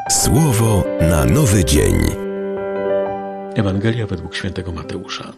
Słowo na nowy dzień. Ewangelia według świętego Mateusza.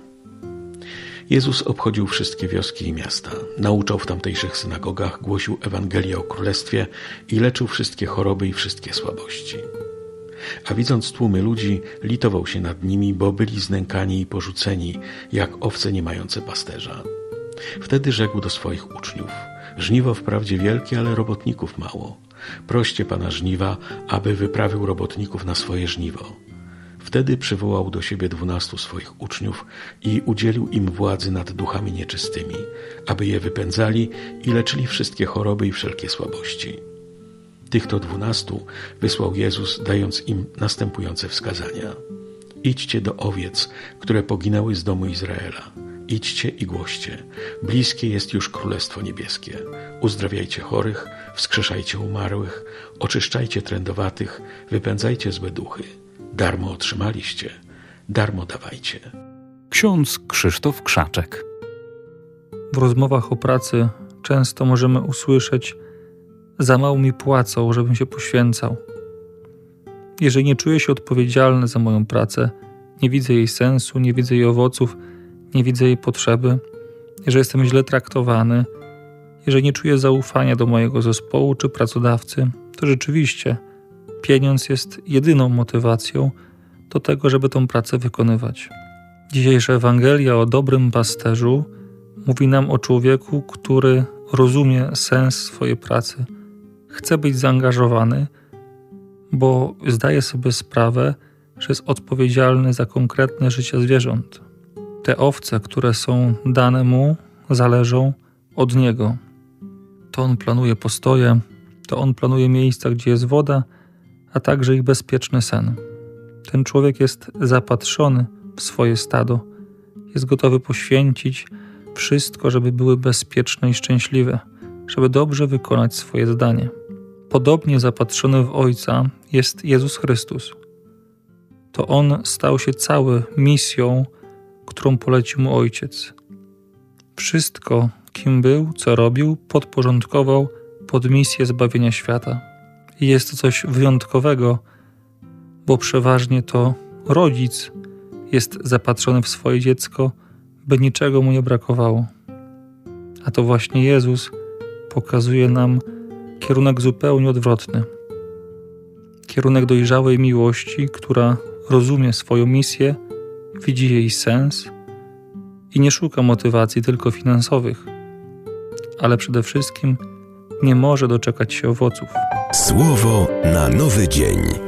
Jezus obchodził wszystkie wioski i miasta, nauczał w tamtejszych synagogach, głosił Ewangelię o Królestwie i leczył wszystkie choroby i wszystkie słabości. A widząc tłumy ludzi, litował się nad nimi, bo byli znękani i porzuceni, jak owce nie mające pasterza. Wtedy rzekł do swoich uczniów: żniwo wprawdzie wielkie, ale robotników mało. Proście Pana żniwa, aby wyprawił robotników na swoje żniwo. Wtedy przywołał do siebie 12 swoich uczniów i udzielił im władzy nad duchami nieczystymi, aby je wypędzali i leczyli wszystkie choroby i wszelkie słabości. Tych to 12 wysłał Jezus, dając im następujące wskazania: idźcie do owiec, które poginęły z domu Izraela. Idźcie i głoście: bliskie jest już Królestwo Niebieskie. Uzdrawiajcie chorych, wskrzeszajcie umarłych, oczyszczajcie trędowatych, wypędzajcie złe duchy. Darmo otrzymaliście, darmo dawajcie. Ksiądz Krzysztof Krzaczek. W rozmowach o pracy często możemy usłyszeć: za mało mi płacą, żebym się poświęcał. Jeżeli nie czuję się odpowiedzialny za moją pracę, nie widzę jej sensu, nie widzę jej owoców, nie widzę jej potrzeby, jeżeli jestem źle traktowany, jeżeli nie czuję zaufania do mojego zespołu czy pracodawcy, to rzeczywiście pieniądz jest jedyną motywacją do tego, żeby tą pracę wykonywać. Dzisiejsza Ewangelia o dobrym pasterzu mówi nam o człowieku, który rozumie sens swojej pracy. Chce być zaangażowany, bo zdaje sobie sprawę, że jest odpowiedzialny za konkretne życie zwierząt. Te owce, które są dane mu, zależą od niego. To on planuje postoje, to on planuje miejsca, gdzie jest woda, a także ich bezpieczny sen. Ten człowiek jest zapatrzony w swoje stado, jest gotowy poświęcić wszystko, żeby były bezpieczne i szczęśliwe, żeby dobrze wykonać swoje zadanie. Podobnie zapatrzony w Ojca jest Jezus Chrystus. To On stał się cały misją, którą polecił Mu Ojciec. Wszystko, kim był, co robił, podporządkował pod misję zbawienia świata. I jest to coś wyjątkowego, bo przeważnie to rodzic jest zapatrzony w swoje dziecko, by niczego mu nie brakowało. A to właśnie Jezus pokazuje nam kierunek zupełnie odwrotny. Kierunek dojrzałej miłości, która rozumie swoją misję, widzi jej sens i nie szuka motywacji tylko finansowych, ale przede wszystkim nie może doczekać się owoców. Słowo na nowy dzień.